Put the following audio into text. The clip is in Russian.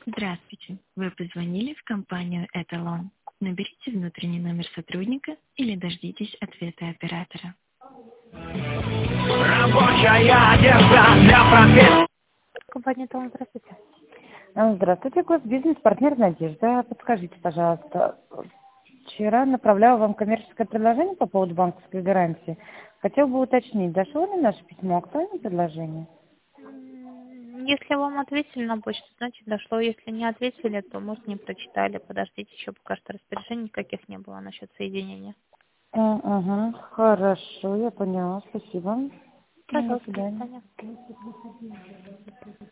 Здравствуйте. Вы позвонили в компанию «Эталон». Наберите внутренний номер сотрудника или дождитесь ответа оператора. Рабочая одежда для профессии. Компания «Талон», здравствуйте. Здравствуйте, госбизнес-партнер Надежда. Подскажите, пожалуйста, вчера направляла вам коммерческое предложение по поводу банковской гарантии. Хотел бы уточнить, дошло ли наше письмо, актуальное предложение? Если вам ответили на почту, значит дошло. Если не ответили, то, может, не прочитали. Подождите, еще пока что распоряжений никаких не было насчет соединения. Угу, хорошо, я поняла, спасибо. До Пожалуйста, до свидания. свидания.